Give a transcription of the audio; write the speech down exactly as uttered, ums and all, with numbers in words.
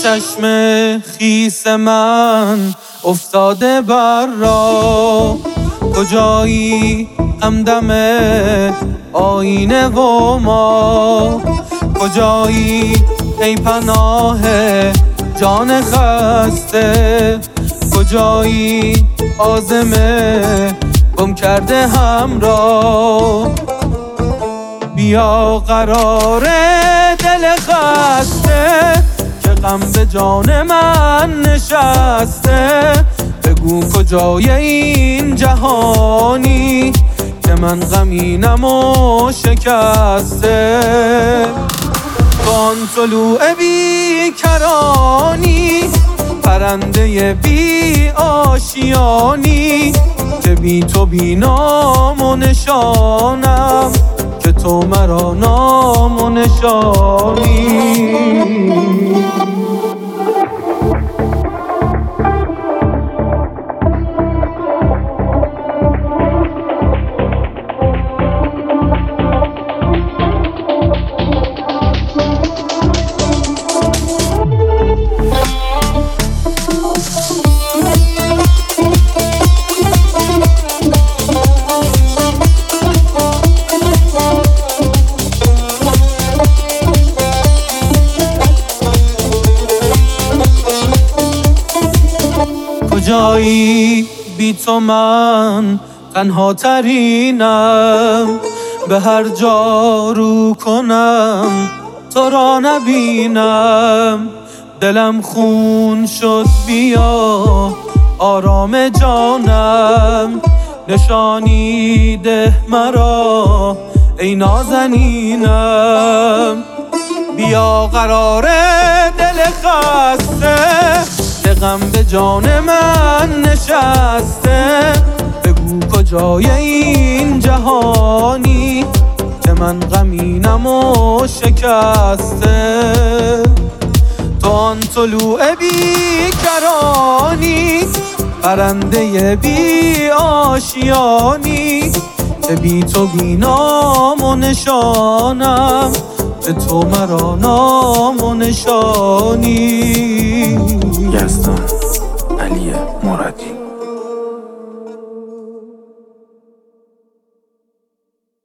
چشم خیس من افتاده بر راه، کجایی همدم آینه و ما؟ کجایی ای پناه جان خسته؟ کجایی عازم گم کرده همراه؟ بیا قرار دل خسته که غم به جان من نشسته. بگو کجای این جهانی که من غمینم و شکسته. تو آن طلوع بی کرانی، پرنده بی آشیانی، که بی تو بی نام و نشانم، که تو مرا نام و نشانی. کجایی بی تو من تنها ترینم، به هر جا رو کنم تو را نبینم. دلم خون شد بیا آرام جانم، نشانی ده مرا ای نازنینم. بیا قرار دل خسته که غم به جان من نشسته. بگو کجای این جهانی که من غمینم و شکسته. تو آن طلوع بی کرانی، پرنده بی آشیانی، که بی تو بی نام و نشانم، به تو مرا نام و نشانی. یزدان علی مرادی.